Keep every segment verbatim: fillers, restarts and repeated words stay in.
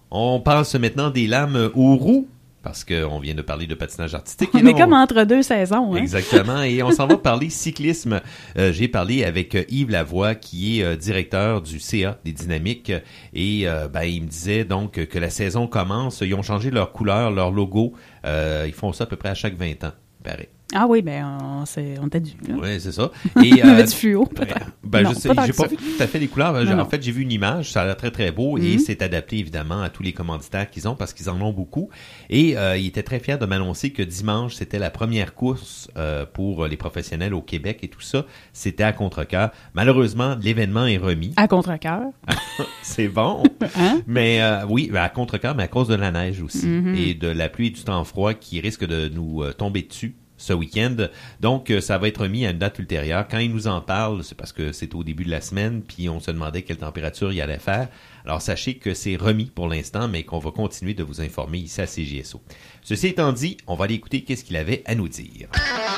On passe maintenant des lames aux roues, parce qu'on vient de parler de patinage artistique. On est comme on... entre deux saisons. Hein? Exactement, et on s'en va parler cyclisme. Euh, j'ai parlé avec Yves Lavoie, qui est euh, directeur du C A des Dynamiques, et euh, ben, il me disait donc que la saison commence, ils ont changé leur couleur, leur logo, euh, ils font ça à peu près à chaque vingt ans, pareil. Ah oui, ben on, c'est, on t'a dû. Oui, c'est ça. Et, on avait euh, du fluo, peut-être. Ben, non, je sais, pas j'ai pas pas vu tout à fait les couleurs. Non, en non. fait, j'ai vu une image, ça a l'air très très beau mm-hmm. et c'est adapté évidemment à tous les commanditaires qu'ils ont parce qu'ils en ont beaucoup. Et euh, il était très fier de m'annoncer que dimanche, c'était la première course euh, pour les professionnels au Québec et tout ça. C'était à Contrecœur. Malheureusement, l'événement est remis. À Contrecœur. C'est bon. Hein? Mais euh, oui, à Contrecœur, mais à cause de la neige aussi mm-hmm. et de la pluie et du temps froid qui risque de nous euh, tomber dessus ce week-end. Donc, ça va être mis à une date ultérieure. Quand il nous en parle, c'est parce que c'est au début de la semaine, puis on se demandait quelle température il allait faire. Alors, sachez que c'est remis pour l'instant, mais qu'on va continuer de vous informer ici à C J S O. Ceci étant dit, on va aller écouter qu'est-ce qu'il avait à nous dire.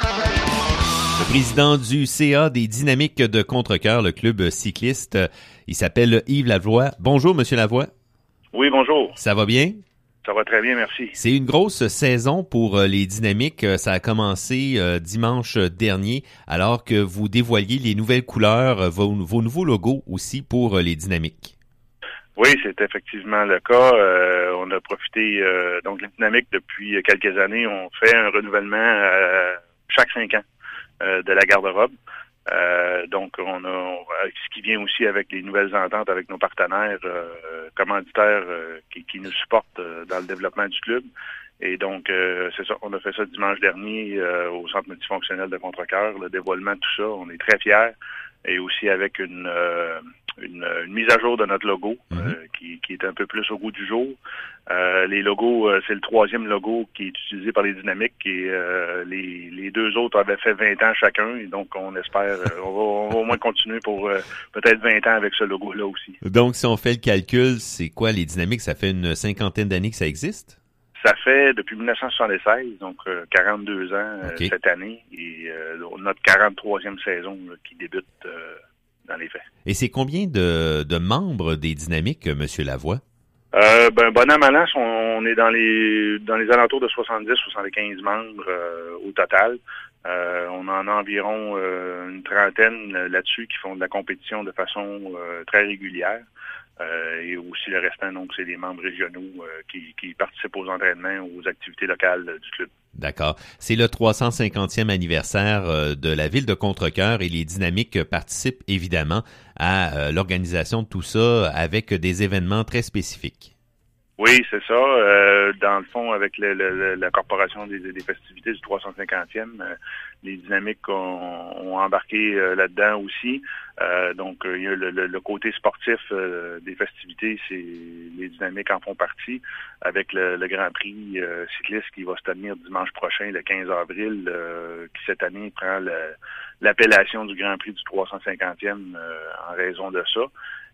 Le président du C A des Dynamiques de Contrecœur, le club cycliste, il s'appelle Yves Lavoie. Bonjour, Monsieur Lavoie. Oui, bonjour. Ça va bien? Ça va très bien, merci. C'est une grosse saison pour les Dynamiques. Ça a commencé euh, dimanche dernier, alors que vous dévoiliez les nouvelles couleurs, vos, vos nouveaux logos aussi pour les Dynamiques. Oui, c'est effectivement le cas. Euh, on a profité, euh, donc les Dynamiques, depuis quelques années, on fait un renouvellement euh, chaque cinq ans euh, de la garde-robe. Euh, donc, on a on, ce qui vient aussi avec les nouvelles ententes avec nos partenaires euh, commanditaires euh, qui, qui nous supportent euh, dans le développement du club. Et donc, euh, c'est ça, on a fait ça dimanche dernier euh, au Centre multifonctionnel de Contrecœur, le dévoilement de tout ça. On est très fiers. Et aussi avec une, euh, une, une mise à jour de notre logo mm-hmm. euh, qui, qui est un peu plus au goût du jour. Euh, les logos, euh, c'est le troisième logo qui est utilisé par les Dynamiques et euh, les, les deux autres avaient fait vingt ans chacun. Et donc, on espère, euh, on, va, on va au moins continuer pour euh, peut-être vingt ans avec ce logo-là aussi. Donc, si on fait le calcul, c'est quoi les Dynamiques? Ça fait une cinquantaine d'années que ça existe? Ça fait depuis dix-neuf cent soixante-seize, donc euh, quarante-deux ans okay. euh, cette année, et euh, notre quarante-troisième saison là, qui débute euh, dans les faits. Et c'est combien de, de membres des Dynamiques, M. Lavoie? Euh, ben, bon an, mal an, on, on est dans les dans les alentours de soixante-dix à soixante-quinze membres euh, au total. Euh, on en a environ euh, une trentaine là-dessus qui font de la compétition de façon euh, très régulière. Euh, et aussi le restant, donc, c'est les membres régionaux euh, qui, qui participent aux entraînements, aux activités locales euh, du club. D'accord. C'est le trois cent cinquantième anniversaire euh, de la ville de Contrecœur et les Dynamiques participent évidemment à euh, l'organisation de tout ça avec des événements très spécifiques. Oui, c'est ça. Euh, dans le fond, avec le, le, la corporation des, des festivités du trois cent cinquantième, euh, les Dynamiques ont, ont embarqué euh, là-dedans aussi. Euh, donc, il y a le, le, le côté sportif euh, des festivités, c'est les Dynamiques en font partie, avec le, le Grand Prix euh, cycliste qui va se tenir dimanche prochain, le quinze avril, euh, qui cette année prend le, l'appellation du Grand Prix du trois cent cinquantième euh, en raison de ça.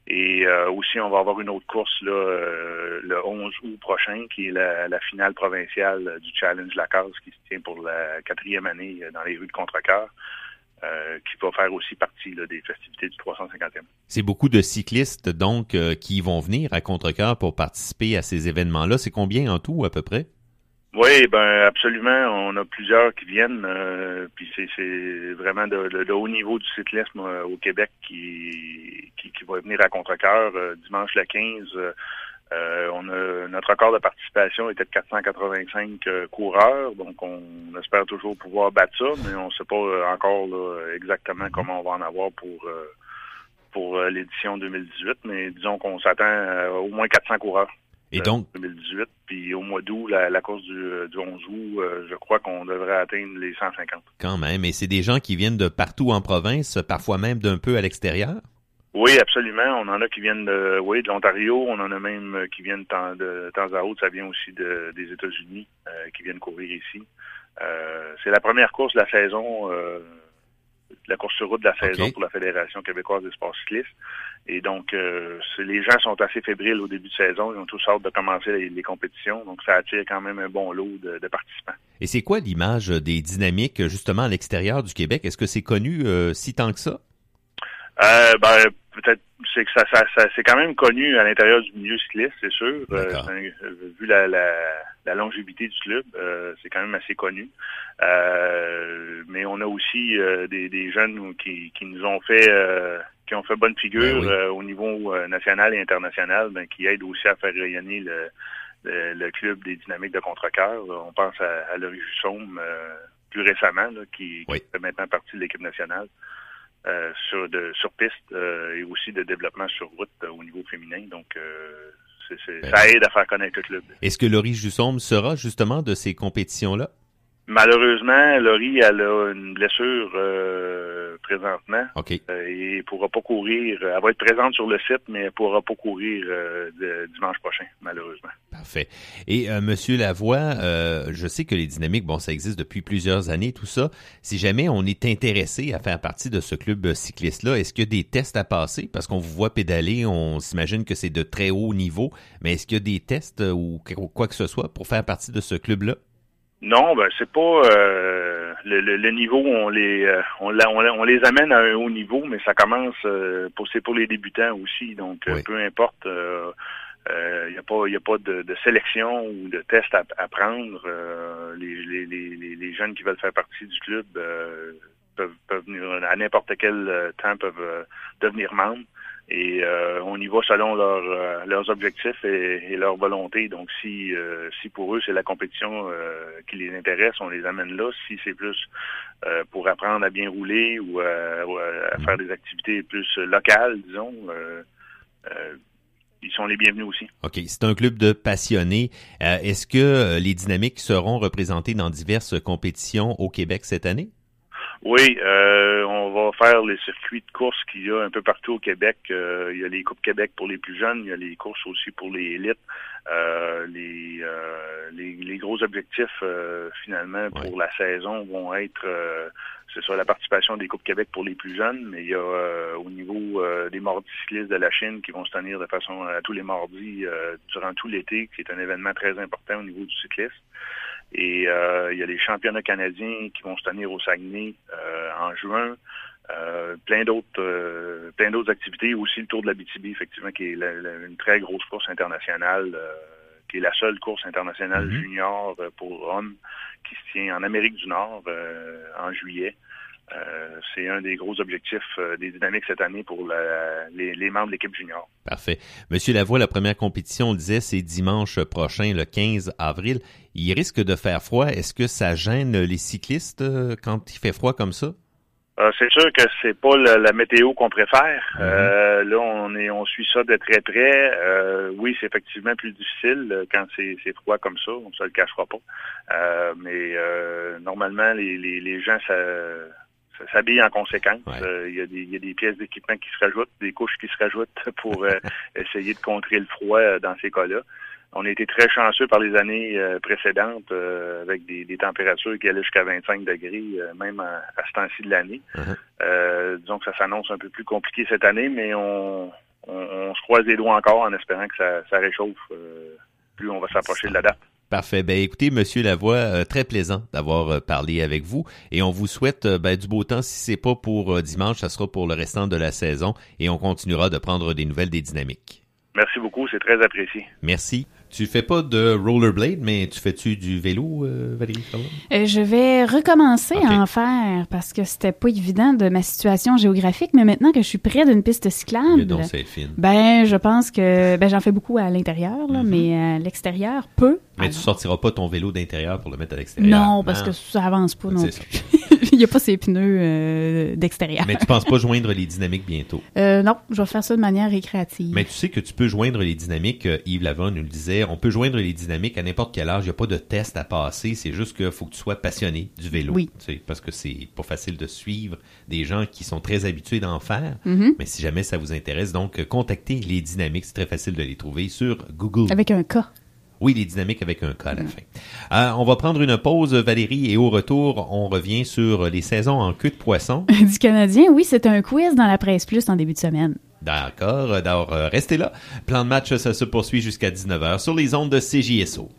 Et euh, aussi, on va avoir une autre course là, euh, le onze août prochain, qui est la, la finale provinciale du Challenge Lacasse, qui se tient pour la quatrième année dans les rues de Contrecœur, euh, qui va faire aussi partie là, des festivités du trois cent cinquantième. C'est beaucoup de cyclistes, donc, euh, qui vont venir à Contrecœur pour participer à ces événements-là. C'est combien en tout, à peu près? Oui, ben absolument. On a plusieurs qui viennent. Euh, puis c'est, c'est vraiment de, de, de haut niveau du cyclisme euh, au Québec qui, qui, qui va venir à Contrecœur euh, dimanche le quinze. Euh, on a notre record de participation était de quatre cent quatre-vingt-cinq euh, coureurs, donc on espère toujours pouvoir battre ça, mais on ne sait pas euh, encore là, exactement comment on va en avoir pour euh, pour euh, l'édition deux mille dix-huit. Mais disons qu'on s'attend à au moins quatre cents coureurs. Et donc, deux mille dix-huit, puis au mois d'août, la, la course du, du onze août, euh, je crois qu'on devrait atteindre les cent cinquante. Quand même, et c'est des gens qui viennent de partout en province, parfois même d'un peu à l'extérieur? Oui, absolument. On en a qui viennent de, oui, de l'Ontario, on en a même qui viennent de, de temps à autre, ça vient aussi de, des États-Unis, euh, qui viennent courir ici. Euh, c'est la première course de la saison, euh, la course sur route de la saison okay. pour la Fédération québécoise des sports cyclistes. Et donc, euh, c'est, les gens sont assez fébriles au début de saison. Ils ont tous hâte de commencer les, les compétitions. Donc, ça attire quand même un bon lot de, de participants. Et c'est quoi l'image des Dynamiques, justement, à l'extérieur du Québec? Est-ce que c'est connu euh, si tant que ça? Euh, ben, peut-être, c'est que ça, ça, ça c'est quand même connu à l'intérieur du milieu cycliste, c'est sûr. Euh, c'est un, vu la, la, la longévité du club, euh, c'est quand même assez connu. Euh, mais on a aussi euh, des, des jeunes qui, qui nous ont fait euh, qui ont fait bonne figure ben oui. euh, au niveau euh, national et international, ben, qui aident aussi à faire rayonner le, le, le club des Dynamiques de Contrecœur. On pense à, à Laurie Jussaume euh, plus récemment, là, qui, oui. qui fait maintenant partie de l'équipe nationale. Euh, sur de sur piste euh, et aussi de développement sur route euh, au niveau féminin. Donc, euh, c'est, c'est, ben, ça aide à faire connaître le club. Est-ce que Laurie Jussaume sera justement de ces compétitions-là? Malheureusement, Laurie, elle a une blessure euh, présentement okay. euh, et pourra pas courir. Elle va être présente sur le site, mais elle pourra pas courir euh, de, dimanche prochain, malheureusement. Parfait. Et euh, Monsieur Lavoie, euh, je sais que les dynamiques, bon, ça existe depuis plusieurs années, tout ça. Si jamais on est intéressé à faire partie de ce club cycliste-là, est-ce qu'il y a des tests à passer? Parce qu'on vous voit pédaler, on s'imagine que c'est de très haut niveau, mais est-ce qu'il y a des tests ou quoi que ce soit pour faire partie de ce club-là? Non, ben c'est pas euh, le, le, le niveau. On les euh, on, la, on, on les amène à un haut niveau, mais ça commence euh, pour c'est pour les débutants aussi. Donc oui. euh, peu importe, il euh, euh, y a pas il y a pas de, de sélection ou de test à, à prendre. Euh, les, les, les, les jeunes qui veulent faire partie du club euh, peuvent peuvent venir à n'importe quel temps peuvent euh, devenir membres. Et euh, on y va selon leur, euh, leurs objectifs et, et leur volonté. Donc, si euh, si pour eux, c'est la compétition euh, qui les intéresse, on les amène là. Si c'est plus euh, pour apprendre à bien rouler ou à, ou à faire des activités plus locales, disons, euh, euh, ils sont les bienvenus aussi. OK. C'est un club de passionnés. Euh, est-ce que les Dynamiques seront représentés dans diverses compétitions au Québec cette année? Oui, euh, on va faire les circuits de course qu'il y a un peu partout au Québec. Euh, il y a les Coupes Québec pour les plus jeunes, il y a les courses aussi pour les élites. Euh, les, euh, les les gros objectifs euh, finalement pour ouais. la saison vont être euh, c'est ça la participation des Coupes Québec pour les plus jeunes, mais il y a euh, au niveau euh, des mardis cyclistes de la Chine qui vont se tenir de façon à tous les mardis euh, durant tout l'été, qui est un événement très important au niveau du cyclisme. Et euh, il y a les championnats canadiens qui vont se tenir au Saguenay euh, en juin. Euh, plein d'autres euh, plein d'autres activités. Aussi le Tour de l'Abitibi, effectivement, qui est la, la, une très grosse course internationale, euh, qui est la seule course internationale mm-hmm. junior euh, pour hommes qui se tient en Amérique du Nord euh, en juillet. Euh, c'est un des gros objectifs euh, des Dynamiques cette année pour la, les, les membres de l'équipe junior. Parfait. Monsieur Lavoie, la première compétition, on le disait, c'est dimanche prochain, le quinze avril. Il risque de faire froid. Est-ce que ça gêne les cyclistes euh, quand il fait froid comme ça? Euh, c'est sûr que c'est pas la, la météo qu'on préfère. Mm-hmm. Euh, là, on est, on suit ça de très près. Euh, oui, c'est effectivement plus difficile quand c'est, c'est froid comme ça. On se le cachera pas. Euh, mais euh, normalement, les, les, les gens, ça ça s'habille en conséquence. Il ouais. euh, y a des, y a des pièces d'équipement qui se rajoutent, des couches qui se rajoutent pour euh, essayer de contrer le froid euh, dans ces cas-là. On a été très chanceux par les années euh, précédentes euh, avec des, des températures qui allaient jusqu'à vingt-cinq degrés, euh, même à, à ce temps-ci de l'année. Uh-huh. Euh, disons que ça s'annonce un peu plus compliqué cette année, mais on, on, on se croise les doigts encore en espérant que ça, ça réchauffe euh, plus on va s'approcher de la date. Parfait. Ben écoutez, Monsieur Lavoie, euh, très plaisant d'avoir euh, parlé avec vous et on vous souhaite euh, ben, du beau temps. Si c'est pas pour euh, dimanche, ça sera pour le restant de la saison et on continuera de prendre des nouvelles des Dynamiques. Merci beaucoup, c'est très apprécié. Merci. Tu fais pas de rollerblade, mais tu fais-tu du vélo, euh, Valérie Ferland? Euh, je vais recommencer okay. à en faire parce que c'était pas évident de ma situation géographique, mais maintenant que je suis près d'une piste cyclable, donc c'est fine. Ben je pense que ben j'en fais beaucoup à l'intérieur, là, mm-hmm. mais à l'extérieur peu. Mais alors. Tu sortiras pas ton vélo d'intérieur pour le mettre à l'extérieur. Non, parce non. que ça avance pas non c'est plus. Il n'y a pas ces pneus euh, d'extérieur. Mais tu penses pas joindre les Dynamiques bientôt? Euh, non, je vais faire ça de manière récréative. Mais tu sais que tu peux joindre les Dynamiques, euh, Yves Lavon nous le disait, on peut joindre les Dynamiques à n'importe quel âge, il n'y a pas de test à passer, c'est juste qu'il faut que tu sois passionné du vélo. Oui. Tu sais, parce que c'est pas facile de suivre des gens qui sont très habitués d'en faire, mm-hmm. mais si jamais ça vous intéresse, donc contactez les Dynamiques, c'est très facile de les trouver sur Google. Avec un K. Oui, les Dynamiques avec un K à la fin. Euh, on va prendre une pause, Valérie, et au retour, on revient sur les saisons en queue de poisson. Du Canadien, oui, c'est un quiz dans la Presse Plus en début de semaine. D'accord, alors restez là. Plan de match, ça se poursuit jusqu'à dix-neuf heures sur les ondes de C J S O.